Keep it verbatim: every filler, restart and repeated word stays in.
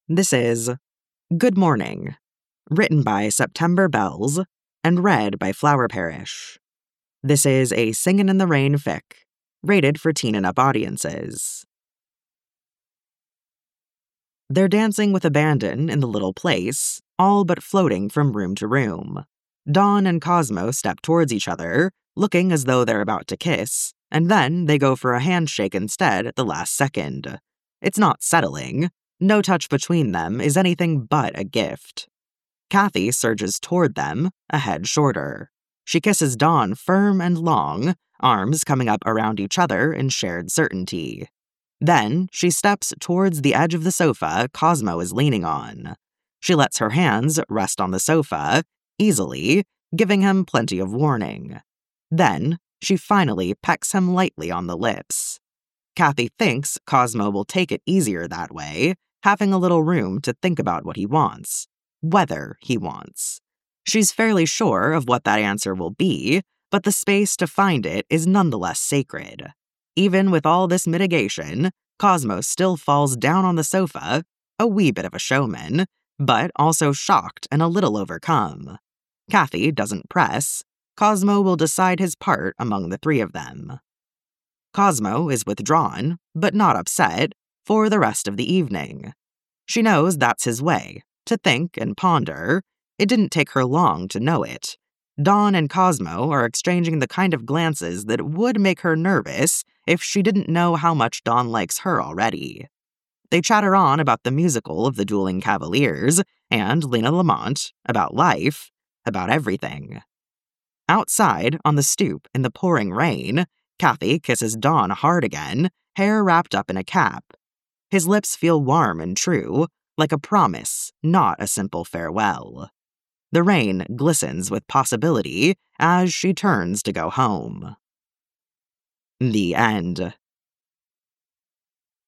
This is Good Morning, written by September Bells and read by Flower Parish. This is a Singin' in the Rain fic, rated for teen and up audiences. They're dancing with abandon in the little place, all but floating from room to room. Dawn and Cosmo step towards each other, looking as though they're about to kiss, and then they go for a handshake instead at the last second. It's not settling. No touch between them is anything but a gift. Kathy surges toward them, a head shorter. She kisses Dawn firm and long, arms coming up around each other in shared certainty. Then she steps towards the edge of the sofa Cosmo is leaning on. She lets her hands rest on the sofa, easily, giving him plenty of warning. Then she finally pecks him lightly on the lips. Kathy thinks Cosmo will take it easier that way, having a little room to think about what he wants, whether he wants. She's fairly sure of what that answer will be, but the space to find it is nonetheless sacred. Even with all this mitigation, Cosmo still falls down on the sofa, a wee bit of a showman, but also shocked and a little overcome. Kathy doesn't press. Cosmo will decide his part among the three of them. Cosmo is withdrawn, but not upset, for the rest of the evening. She knows that's his way, to think and ponder. It didn't take her long to know it. Dawn and Cosmo are exchanging the kind of glances that would make her nervous if she didn't know how much Dawn likes her already. They chatter on about the musical of the Dueling Cavaliers and Lena Lamont, about life, about everything. Outside, on the stoop in the pouring rain, Kathy kisses Dawn hard again, hair wrapped up in a cap. His lips feel warm and true, like a promise, not a simple farewell. The rain glistens with possibility as she turns to go home. The end.